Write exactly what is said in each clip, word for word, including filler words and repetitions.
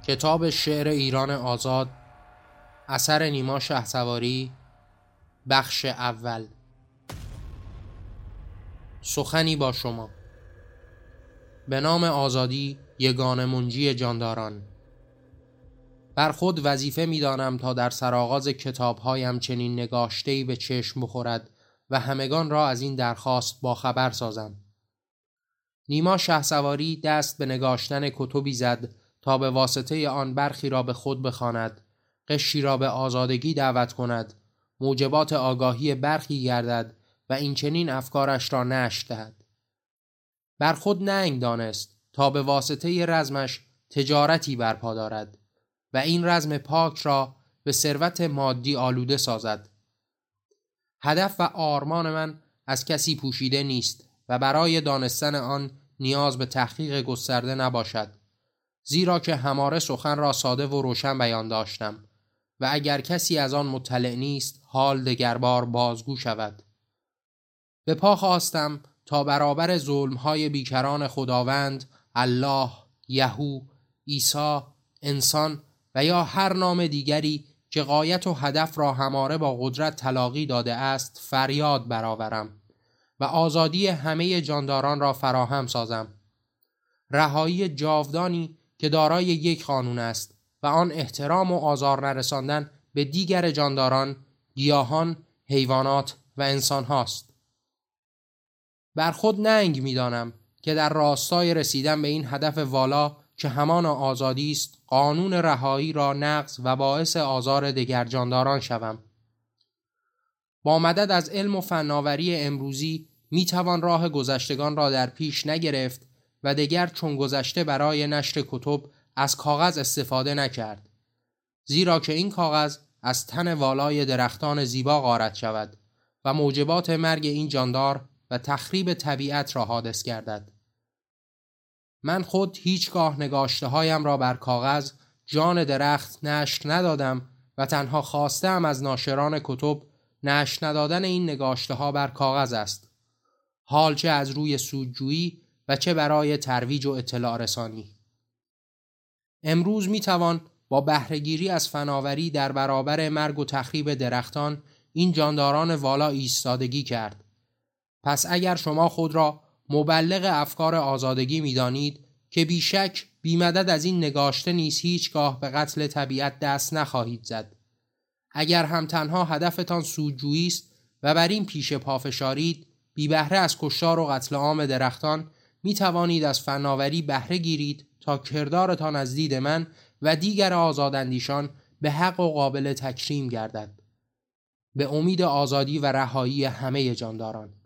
کتاب شعر ایران آزاد، اثر نیما شهسواری، بخش اول. سخنی با شما. به نام آزادی یگانه منجی جانداران. بر خود وظیفه می دانم تا در سرآغاز کتابهایم چنین نگاشته‌ای به چشم بخورد و همگان را از این درخواست با خبر سازم. نیما شهسواری دست به نگاشتن کتبی زد تا به واسطه آن برخی را به خود بخواند، قشری را به آزادگی دعوت کند، موجبات آگاهی برخی گردد و این چنین افکارش را نشر دهد. بر خود ننگ دانست تا به واسطه رزمش تجارتی برپا دارد و این رزم پاک را به ثروت مادی آلوده سازد. هدف و آرمان من از کسی پوشیده نیست و برای دانستن آن نیاز به تحقیق گسترده نباشد، زیرا که هماره سخن را ساده و روشن بیان داشتم و اگر کسی از آن مطلع نیست حال دگربار بازگو شود. به پا خواستم تا برابر ظلم‌های بیکران خداوند، الله، یهو، عیسی، انسان و یا هر نام دیگری که غایت و هدف را هماره با قدرت تلاقی داده است فریاد برآورم و آزادی همه جانداران را فراهم سازم. رهایی جاودانی که دارای یک قانون است و آن احترام و آزار نرساندن به دیگر جانداران، گیاهان، حیوانات و انسان هاست. بر خود ننگ می دانم که در راستای رسیدن به این هدف والا که همان آزادی است، قانون رهایی را نقض و باعث آزار دیگر جانداران شوم. با مدد از علم و فناوری امروزی می توان راه گذشتگان را در پیش نگرفت و دیگر چون گذشته برای نشر کتب از کاغذ استفاده نکرد، زیرا که این کاغذ از تن والای درختان زیبا غارت شود و موجبات مرگ این جاندار و تخریب طبیعت را حادث گردد. من خود هیچگاه نگاشته هایم را بر کاغذ جان درخت نشر ندادم و تنها خواستم از ناشران کتب نشر ندادن این نگاشته ها بر کاغذ است، حال چه از روی سودجویی و چه برای ترویج و اطلاع رسانی. امروز می توان با بهره‌گیری از فناوری در برابر مرگ و تخریب درختان این جانداران والا ایستادگی کرد. پس اگر شما خود را مبلغ افکار آزادگی می دانید که بیشک بی مدد از این نگاشته نیز هیچگاه به قتل طبیعت دست نخواهید زد. اگر هم تنها هدفتان سودجویی است و بر این پیش پافشارید، بی بهره از کشتار و قتل عام درختان می توانید از فناوری بهره گیرید تا کردارتان از دید من و دیگر آزاداندیشان به حق و قابل تکریم گردد، به امید آزادی و رهایی همه جانداران.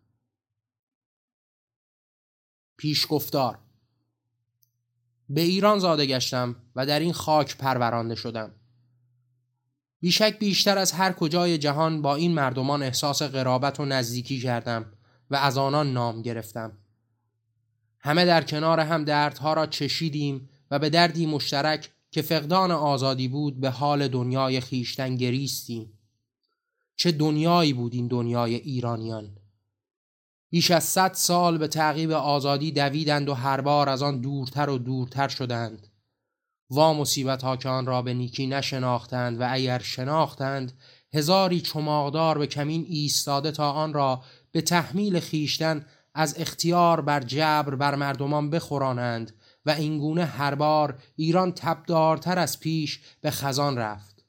پیشگفتار. به ایران زاده گشتم و در این خاک پرورانده شدم. بیشک بیشتر از هر کجای جهان با این مردمان احساس قرابت و نزدیکی کردم و از آنان نام گرفتم. همه در کنار هم دردها را چشیدیم و به دردی مشترک که فقدان آزادی بود به حال دنیای خیشتن گریستیم. چه دنیایی بود این دنیای ایرانیان! بیش از صد سال به تعقیب آزادی دویدند و هر بار از آن دورتر و دورتر شدند. وا مصیبت ها که آن را به نیکی نشناختند و اگر شناختند هزاری چماقدار به کمین ایستاده تا آن را به تحمیل خیشتن از اختیار بر جبر بر مردمان بخورانند و اینگونه هر بار ایران تبدارتر از پیش به خزان رفت.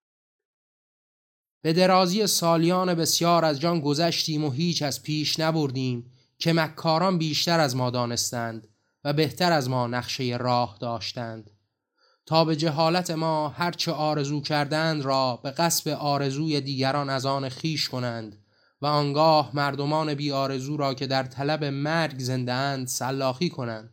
به درازی سالیان بسیار از جان گذشتیم و هیچ از پیش نبردیم که مکاران بیشتر از ما دانستند و بهتر از ما نقشه راه داشتند، تا به جهالت ما هرچه آرزو کردند را به غصب آرزوی دیگران از آن خیش کنند و آنگاه مردمان بی آرزو را که در طلب مرگ زنده اند سلاخی کنند.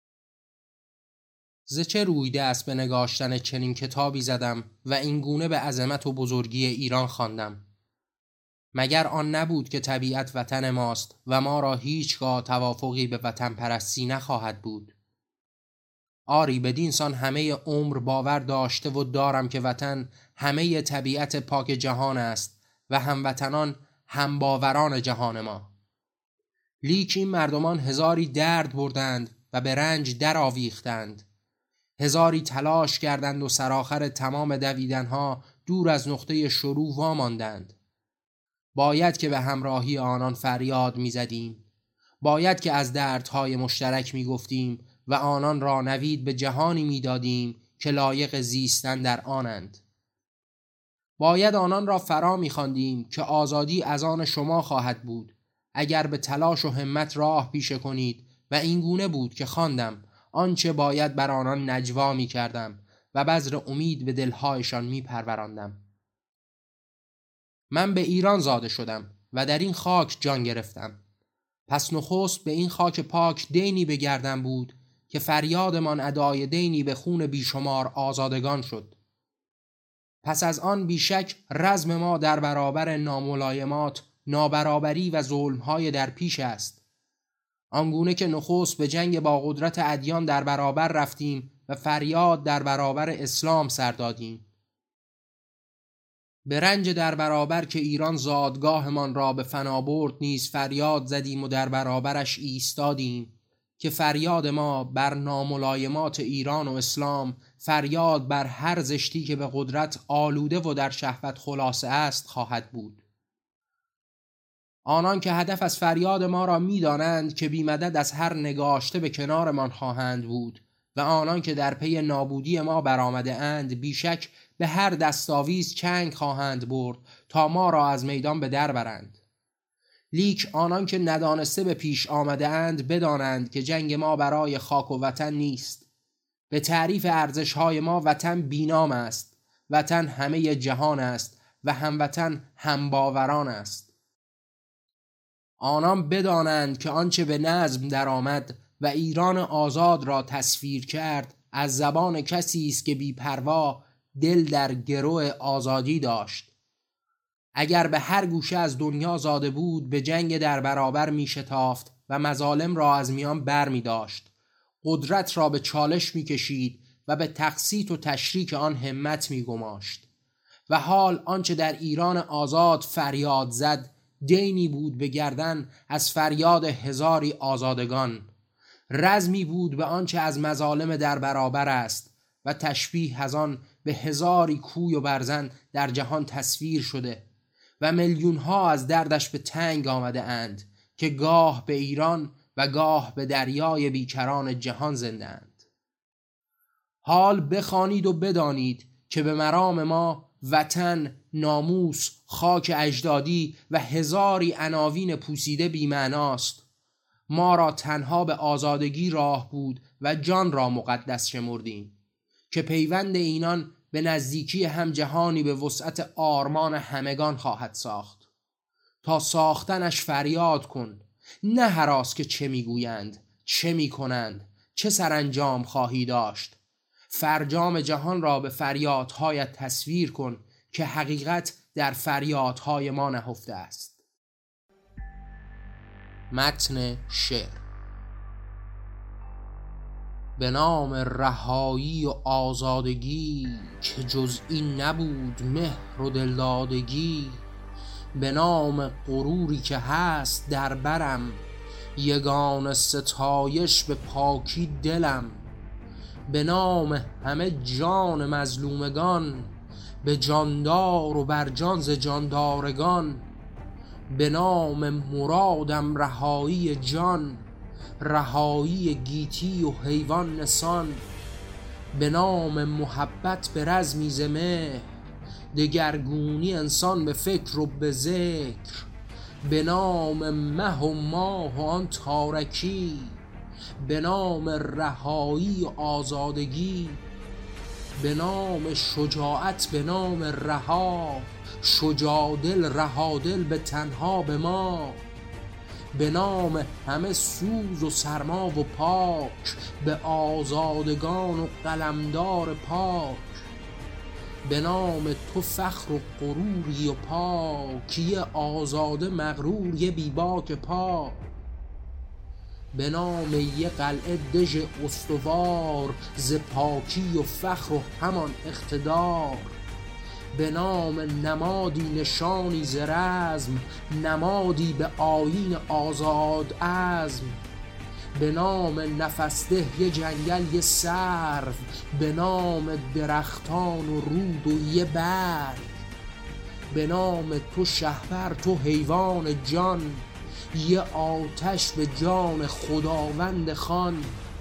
ز چه رویده است به نگاشتن چنین کتابی زدم و اینگونه به عظمت و بزرگی ایران خواندم؟ مگر آن نبود که طبیعت وطن ماست و ما را هیچگاه توافقی به وطن پرستی نخواهد بود؟ آری بدین سان همه عمر باور داشته و دارم که وطن همه طبیعت پاک جهان است و هموطنان هم باوران جهان ما. لیک این مردمان هزاری درد بردند و به رنج در آویختند، هزاری تلاش کردند و سرآخر تمام دویدنها دور از نقطه شروع واماندند. باید که به همراهی آنان فریاد می‌زدیم. باید که از دردهای مشترک می‌گفتیم و آنان را نوید به جهانی می‌دادیم که لایق زیستن در آنند. باید آنان را فرا می‌خواندیم که آزادی از آن شما خواهد بود اگر به تلاش و همت راه پیشه کنید و این گونه بود که خواندم آنچه باید بر آنان نجوا می‌کردم و بذر امید به دلهایشان می‌پروراندم. من به ایران زاده شدم و در این خاک جان گرفتم. پس نخست به این خاک پاک دینی به گردن بود که فریادمان ادای دینی به خون بیشمار آزادگان شد. پس از آن بیشک رزم ما در برابر ناملایمات، نابرابری و ظلمهای در پیش است. آنگونه که نخست به جنگ با قدرت ادیان در برابر رفتیم و فریاد در برابر اسلام سر دادیم. به رنج در برابر که ایران زادگاهمان را به فنا برد نیز فریاد زدیم و در برابرش ایستادیم که فریاد ما بر ناملایمات ایران و اسلام، فریاد بر هر زشتی که به قدرت آلوده و در شهوت خلاصه است خواهد بود. آنان که هدف از فریاد ما را می دانند که بی مدد از هر نگاشته به کنارمان خواهند بود و آنان که در پی نابودی ما برآمده اند بیشک به هر دستاویز چنگ خواهند برد تا ما را از میدان به در برند. لیک آنان که ندانسته به پیش آمده اند بدانند که جنگ ما برای خاک و وطن نیست. به تعریف ارزش‌های ما وطن بینام است، وطن همه جهان است و هموطن همباوران است. آنان بدانند که آنچه به نظم درآمد و ایران آزاد را تصویر کرد از زبان کسی است که بی‌پروا دل در گرو آزادی داشت. اگر به هر گوشه از دنیا زاده بود به جنگ در برابر می شتافت و مظالم را از میان بر می داشت، قدرت را به چالش می کشید و به تقسیط و تشریک آن همت می گماشت. و حال آنچه در ایران آزاد فریاد زد دینی بود به گردن از فریاد هزاری آزادگان، رزمی بود به آنچه از مظالم در برابر است و تشبیه از آن به هزاری کوی و برزن در جهان تصویر شده و میلیون ها از دردش به تنگ آمده اند که گاه به ایران و گاه به دریای بیکران جهان زنده اند. حال بخوانید و بدانید که به مرام ما وطن، ناموس، خاک اجدادی و هزاری عناوین پوسیده بی‌معناست. ما را تنها به آزادگی راه بود و جان را مقدس شمردیم که پیوند اینان به نزدیکی هم جهانی به وسعت آرمان همگان خواهد ساخت. تا ساختنش فریاد کن، نه هراس که چه میگویند، چه میکنند، چه سرانجام خواهی داشت. فرجام جهان را به فریادهایت تصویر کن که حقیقت در فریادهای ما نهفته است. متن شعر. به نام رهایی و آزادگی که جز این نبود مهر و دلدادگی، به نام غروری که هست در برم یگان ستایش به پاکی دلم، به نام همه جان مظلومگان به جاندار و بر جان ز جاندارگان، به نام مرادم رهایی جان، رهایی گیتی و حیوان نسان، به نام محبت به رزمی ز مهر، دگرگونی انسان به فکر و به ذکر، به نام مه و ماه و آن تارکی، به نام رهایی و آزادگی، به نام شجاعت، به نام رها، شجاعدل رهادل به تنها به ما، به نام همه سوز و سرما و پاک به آزادگان و قلمدار پاک، به نام تو فخر و غروری و پاکی آزاده مغرور یه بیباک پاک، به نام یه قلعه دژ استوار ز پاکی و فخر و همان اقتدار، به نام نمادی نشانی ز رزم، نمادی به آیین آزاد عزم، به نام نفسده یه جنگل یه سرو، به نام درختان و رود و یه برگ، به نام تو شهپر تو حیوان جان، یه آتش به جان خداوند خان،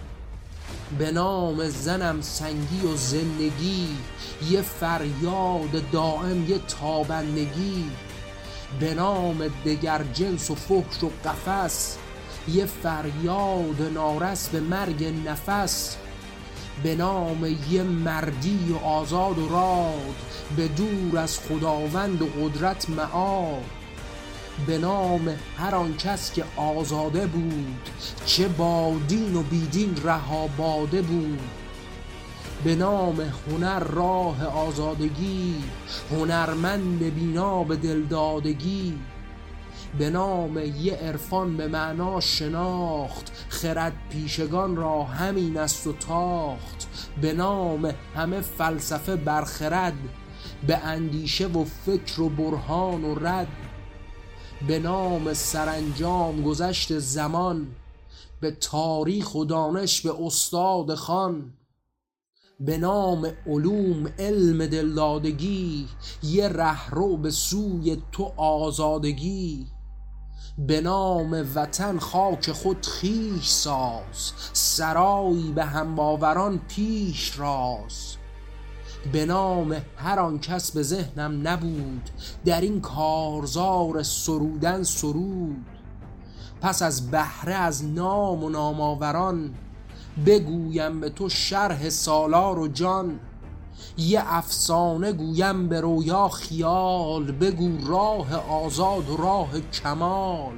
به نام زنم سنگی و زندگی، یه فریاد دائم یه تابندگی، به نام دگر جنس و فحش و قفس، یه فریاد نارس به مرگ نفس، به نام یه مردی و آزاد و راد، به دور از خداوند و قدرت معاد، به نام هر آن کس که آزاده بود، چه با دین و بیدین رها باده بود، به نام هنر راه آزادگی، هنرمند بینا به دلدادگی، به نام یه عرفان به معنا شناخت، خرد پیشگان را همین است و تاخت، به نام همه فلسفه برخرد، به اندیشه و فکر و برهان و رد، به نام سرانجام گذشت زمان، به تاریخ و دانش به استاد خان، به نام علوم علم دلدادگی، یه رهرو به سوی تو آزادگی، به نام وطن خاک خود خویش ساز، سرایی به همباوران پیش راز، به نام هر آن کس به ذهنم نبود، در این کارزار سرودن سرود، پس از بهره از نام و ناماوران، بگویم به تو شرح سالار و جان، یه افسانه گویم به رویا خیال، بگو راه آزاد و راه کمال،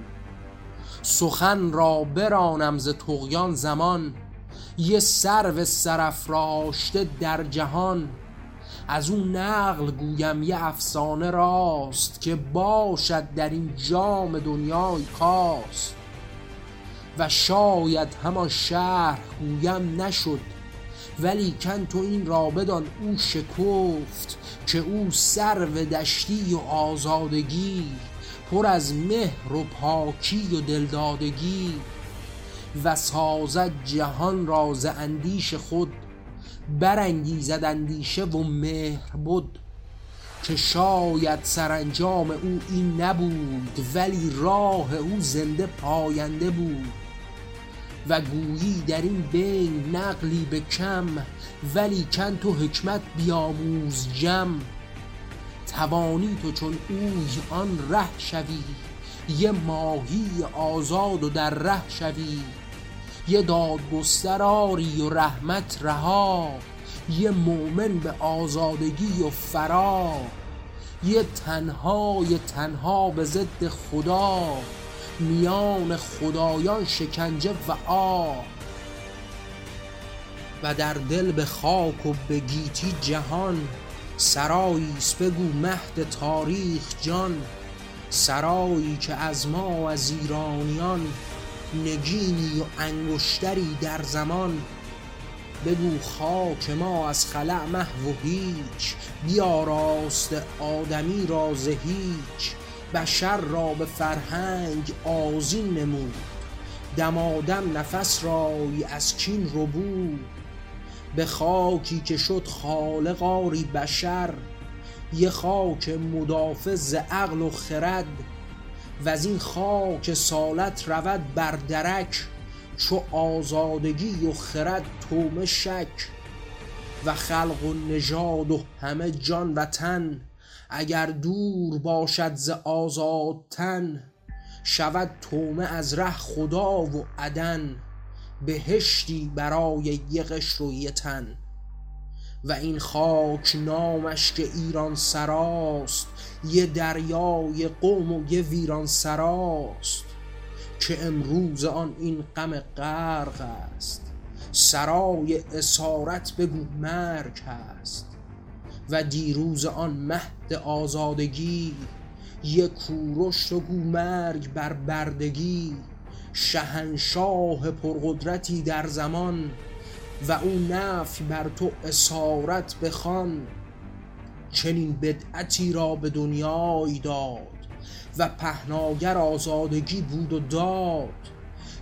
سخن را برانم ز طغیان زمان، یه سرو سرافراشته در جهان، از اون نقل گویم یه افسانه راست، که باشد در این جام دنیای کاست، و شاید همان شرح گویم نشد، ولی کن تو این را بدان او شکفت، که او سرو دشتی و آزادگی، پر از مهر و پاکی و دلدادگی، و سازد جهان را ز اندیش خود، برانگیزد اندیشه و مهر بود، که شاید سرانجام او این نبود، ولی راه او زنده پاینده بود، و گویی در این بین نقلی به کم، ولی کن تو حکمت بیاموز جم، توانی تو چون اوی آن ره شوی، یه ماهی آزاد و در ره شوی، یه دادگستر آری و رحمت رها، یه مومن به آزادگی و فرا، یه تنهای تنها به ضد خدا، میان خدایان شکنجه و آه، و در دل به خاک و به گیتی جهان، سراییست بگو مهد تاریخ جان، سرایی که از ما از ایرانیان، نگینی و انگشتری در زمان، بگو خاک ما از خلأ محو و هیچ، بیاراست آدمی را ز هیچ، بشر را به فرهنگ آذین نمود، دمادم نفس رای از کین ربود، به خاکی که شد خالق آری بشر، یه خاک مدافع ز عقل و خرد، و از این خاک سالت رود بر درک، چو آزادگی و خرد تومه شک، و خلق و نژاد و همه جان و تن، اگر دور باشد ز آزاد تن، شود تومه از ره خدا و عدن، بهشتی برای یه قشر و یه تن، و این خاک نامش که ایران سراست، یه دریای قوم و یه ویران سراست، که امروز آن این غم غرق است، سرای اسارت بگو مرگ هست، و دیروز آن مهد آزادگی، یه کوروش و گو مرگ بر بردگی، شهنشاه پرقدرتی در زمان، و اون نفی بر تو اسارت بخوان، چنین بدعتی را به دنیای داد، و پهناگر آزادگی بود و داد،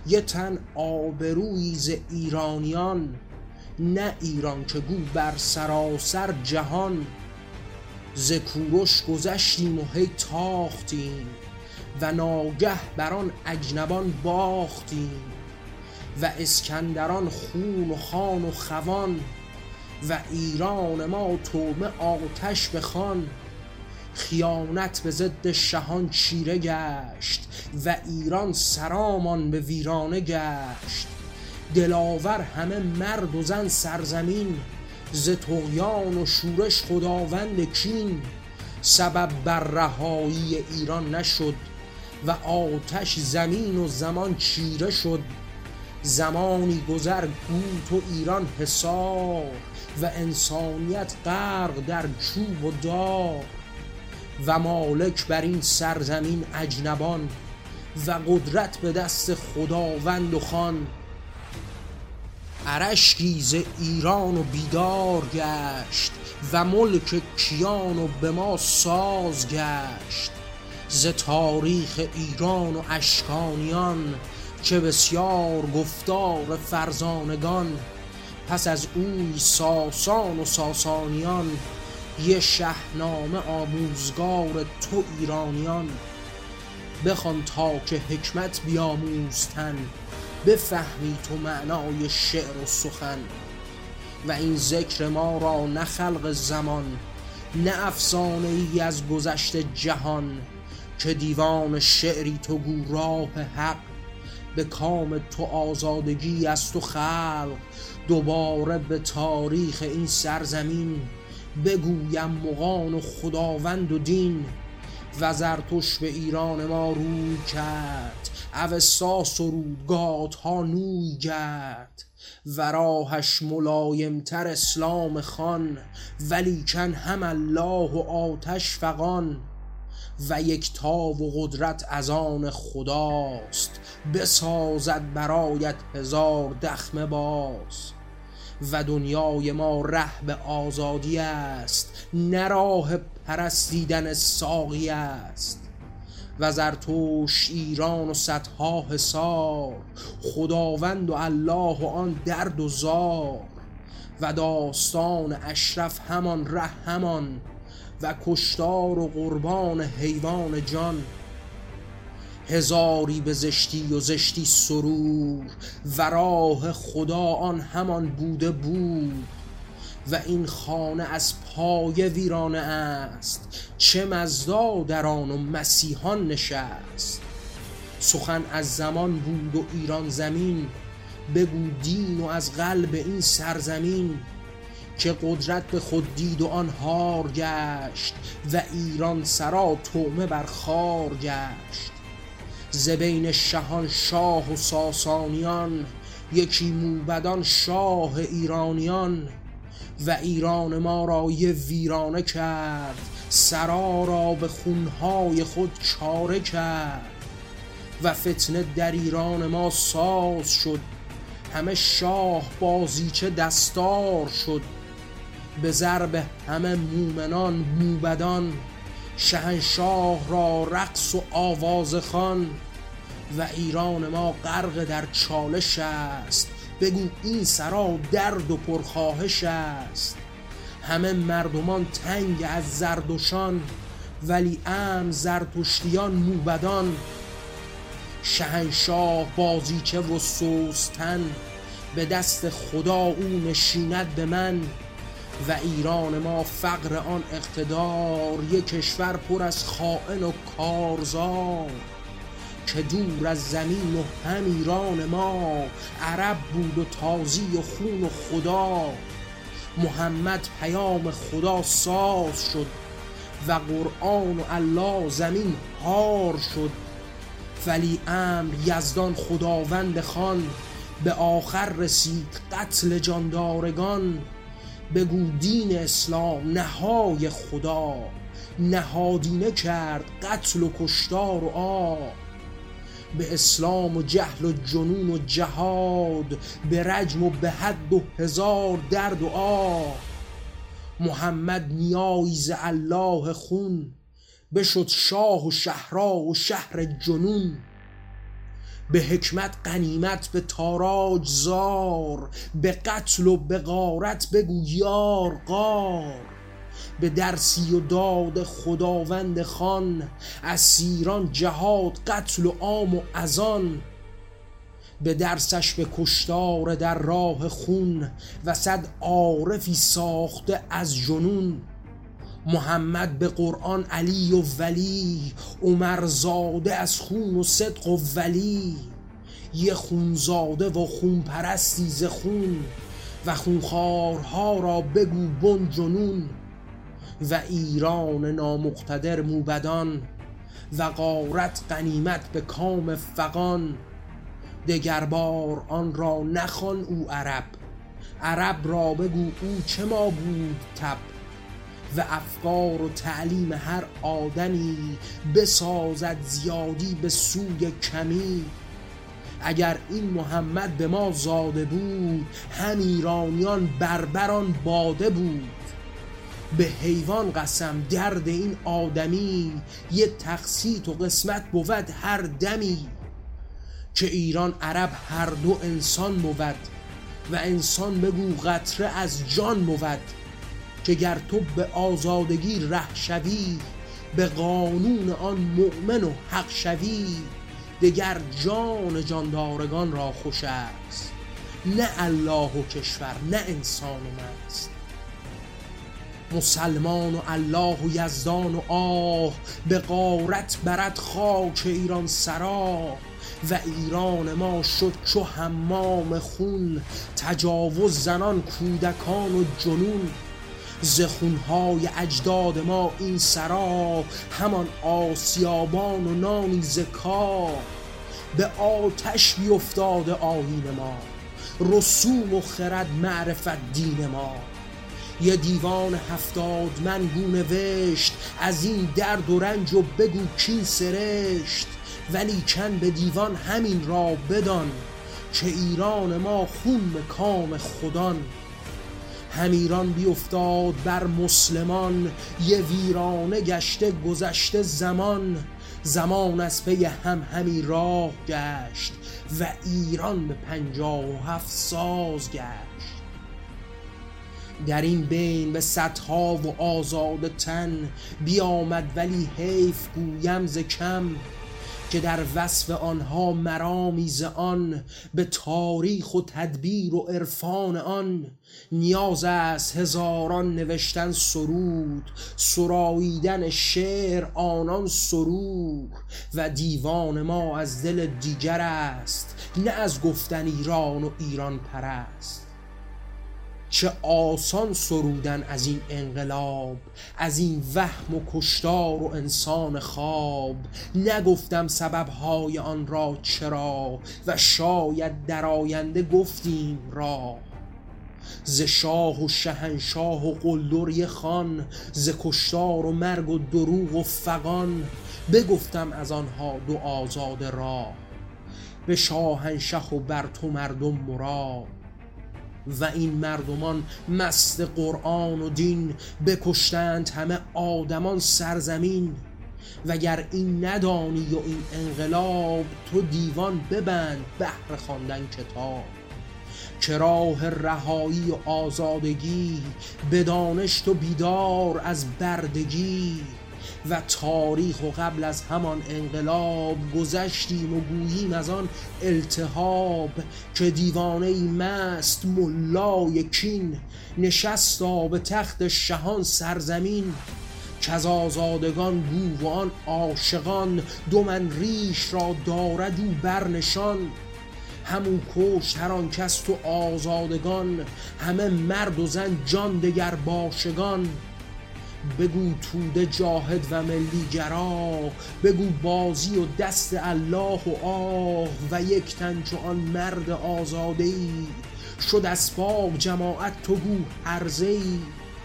یه تن آبرویی ز ایرانیان، نه ایران که گو بر سراسر جهان. ز کوروش گذشتیم و هی تاختیم، و ناگه بران اجنبان باختیم. و اسکندران خون و خان و خوان، و ایران ما طعمه آتش بخوان. خیانت به ضد شهان چیره گشت، و ایران سرامان به ویرانه گشت. دلاور همه مرد و زن سرزمین، ز طغیان و شورش خداوند کین. سبب بر رهایی ایران نشد، و آتش زمین و زمان چیره شد. زمانی گذر گوت و ایران حصار، و انسانیت غرق در چوب و دار. و مالک بر این سرزمین اجنبان، و قدرت به دست خداوند و خان. ارشکی ز ایران و بیدار گشت، و ملک کیان و به ما ساز گشت. ز تاریخ ایران و اشکانیان، چه بسیار گفتار فرزانگان. پس از اوی ساسان و ساسانیان، یه شهنامه آموزگار تو ایرانیان. بخوان تا که حکمت بیاموزتن، بفهمی تو معنای شعر و سخن. و این ذکر ما را نه خلق زمان، نه افسانه ای از گذشت جهان. که دیوان شعری تو گو راه حق، به کام تو آزادگی از تو خلق. دوباره به تاریخ این سرزمین، بگویم مغان و خداوند و دین. و زرتشت به ایران ما روی کرد، اوستا سرودگاه ها نوی گرد. و راهش ملایمتر اسلام خان، ولیکن هم الله و آتش فغان. و یک تاب و قدرت از آن خداست، بسازد برایت هزار دخمه باز. و دنیای ما ره به آزادی است، نه راه پرستیدن ساقی است. و زرتشت ایران و صدها حصار، خداوند و الله و آن درد و زار. و داستان اشرف همان ره همان، و کشتار و قربان حیوان جان. هزاری به زشتی و زشتی سرور، و راه خدا آن همان بوده بود. و این خانه از پای ویرانه است، چه مزدا در آن و مسیحان نشست. سخن از زمان بود و ایران زمین، بگو دین و از قلب این سرزمین. که قدرت به خود دید و آن هار گشت، و ایران سرا طعمه بر خار گشت. ز بین شهان شاه و ساسانیان، یکی موبدان شاه ایرانیان. و ایران ما را یه ویرانه کرد، سرا را به خونهای خود چاره کرد. و فتنه در ایران ما ساز شد، همه شاه بازیچه دستار شد. به ضرب همه مومنان موبدان، شهنشاه را رقص و آواز خوان. و ایران ما غرق در چالش است، بگو این سرا درد و پرخواهش است. همه مردمان تنگ از زردشان، ولی ام زرتشتیان موبدان. شهنشاه بازیچه و سوستن، به دست خدا او نشیند به من. و ایران ما فقر آن اقتدار، یک کشور پر از خائن و کارزار. که دور از زمین و هم ایران ما، عرب بود و تازی و خون و خدا. محمد پیام خدا ساز شد، و قرآن و الله زمین هار شد. ولی امر یزدان خداوند خان، به آخر رسید قتل جاندارگان. بگو دین اسلام نهای خدا، نهادینه کرد قتل و کشتار و آب. به اسلام و جهل و جنون و جهاد، به رجم و به حد و هزار درد و آب. محمد نیایی ز الله خون، بشد شاه و شهرا و شهر جنون. به حکمت غنیمت به تاراج زار، به قتل و به غارت بگو یار غار. به درسی و داد خداوند خان، اسیران جهاد قتل و عام و اذان. به درسش به کشتار در راه خون، و صد عارفی ساخته از جنون. محمد به قرآن علی و ولی، عمر زاده از خون و صدق و ولی. یه خون زاده و خون پرستی ز خون، و خونخوارها را بگو بن جنون. و ایران نامقتدر موبدان، و غارت غنیمت به کام فغان. دگر بار آن را نخوان او عرب، عرب را بگو او چه ما بود تب. و افکار و تعلیم هر آدمی، بسازد زیادی به سوی کمی. اگر این محمد به ما زاده بود، هم ایرانیان بربران باده بود. به حیوان قسم درد این آدمی، یه تقسیط و قسمت بود هر دمی. که ایران عرب هر دو انسان بود، و انسان بگو قطره از جان بود. که گر تو به آزادگی ره شوی، به قانون آن مؤمن و حق شوی. دگر جان جاندارگان را خوش است، نه الله و کشور نه انسان مست. مسلمان و الله و یزدان و آه، به غارت برد خاک ایران سرا. و ایران ما شد چو حمام خون، تجاوز زنان کودکان و جنون. ز خونهای اجداد ما این سرا، همان آسیابان و نانی ز کاه. به آتش بیفتاده آیین ما، رسوم و خرد معرفت دین ما. یه دیوان هفتاد من گو نوشت، از این درد و رنج و بگو کین سرشت. ولی کن به دیوان همین را بدان، که ایران ما خون به کام خدان. هم ایران بیفتاد بر مسلمان، یه ویرانه گشته گذشته زمان. زمان از پی هم همی راه گشت، و ایران به پنجاه و هفت ساز گشت. در این بین به صدها و آزاد تن، بیامد ولی حیف گویم ز کم. که در وصف آنها مرامی ز آن، به تاریخ و تدبیر و عرفان آن. نیاز است هزاران نوشتن سرود، سراییدن شعر آنان سرور. و دیوان ما از دل دیگر است، نه از گفتن ایران و ایران پرست. چه آسان سرودن از این انقلاب، از این وهم و کشتار و انسان خواب. نگفتم سببهای آن را چرا، و شاید در آینده گفتیم را. ز شاه و شهنشاه و قلدری خان، ز کشتار و مرگ و دروغ و فغان. بگفتم از آنها دو آزاد راه، به شاهنشه و بر تو مردم مراد. و این مردمان مست قرآن و دین، بکشتند همه آدمان سرزمین. وگر این ندانی و این انقلاب، تو دیوان ببند بهر خواندن کتاب. که راه رهایی و آزادگی، بدانش تو بیدار از بردگی. و تاریخ و قبل از همان انقلاب، گذشتیم و گوییم از آن التهاب. که دیوانه ای مست ملای کین، نشستا به تخت شهان سرزمین. که از آزادگان گو و آن عاشقان، دو من ریش را دارد او برنشان. همون کشت هر آن کس تو آزادگان، همه مرد و زن جان دگر باشگان. بگو توده جاهد و ملی گرا، بگو بازی و دست الله و آه. و یک تن چو آن مرد آزاده‌ای، شد اسباب جماعت تو گو هرزه‌ای.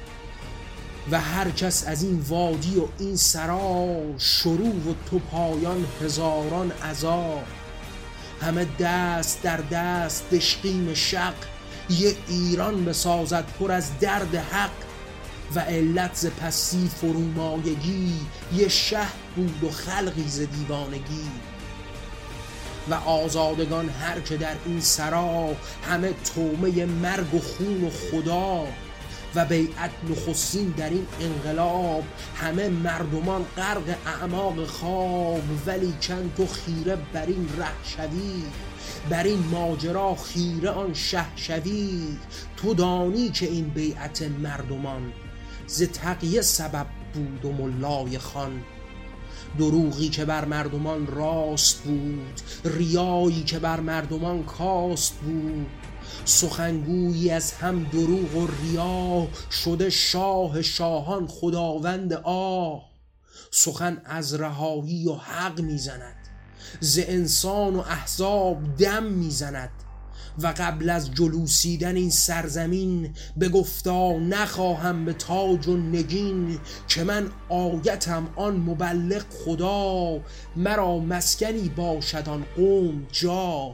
و هر کس از این وادی و این سرا، شروع و تو پایان هزاران عزا. همه دست در دست دشقیم شق، یه ایران بسازد پر از درد حق. و علت ز پستی فرومایگی، یه شهر بود و خلقی ز دیوانگی. و آزادگان هر که در این سرا همه تومه مرگ و خون و خدا و بیعت نخستین در این انقلاب همه مردمان غرق اعماق خواب ولی چند تو خیره بر این ره شوی بر این ماجرا خیره آن شه شوی تو دانی که این بیعت مردمان ز تقیه سبب بود و ملای خان دروغی که بر مردمان راست بود ریایی که بر مردمان کاست بود سخنگویی از هم دروغ و ریا شده شاه شاهان خداوند آه سخن از رهایی و حق میزند ز انسان و احزاب دم میزند و قبل از جلوسیدن این سرزمین بگفتا نخواهم به تاج و نگین که من آیتم آن مبلغ خدا مرا مسکنی باشد آن قوم جا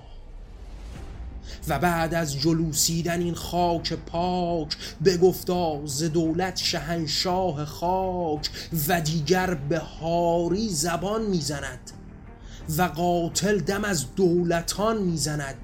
و بعد از جلوسیدن این خاک پاک بگفتا ز دولت شهنشاه خاک و دیگر به هاری زبان میزند و قاتل دم از دولتان میزند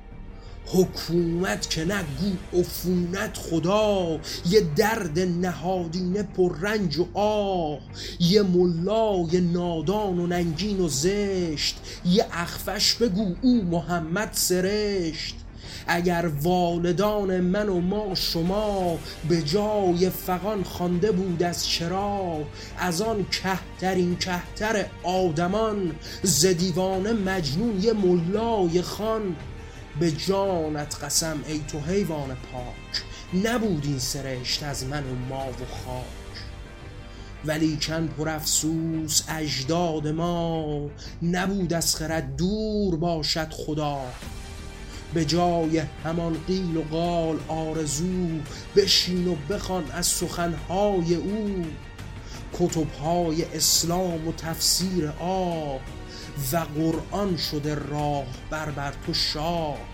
حکومت که نگو عفونت خدا یه درد نهادینه پر رنج و آه یه ملای نادان و ننگین و زشت یه اخفش بگو او محمد سرشت اگر والدان من و ما شما به جای فغان خوانده بود از چرا از آن کهترین کهتر آدمان ز دیوانه مجنون یه ملای خان به جانت قسم ای تو حیوان پاک نبود این سرشت از من و ما و خاک ولی چند پر افسوس اجداد ما نبود از خرد دور باشد خدا به جای همان قیل و قال آرزو بشین و بخوان از سخنهای او کتبهای اسلام و تفسیر آه و قرآن شده راه بر بر تو شاه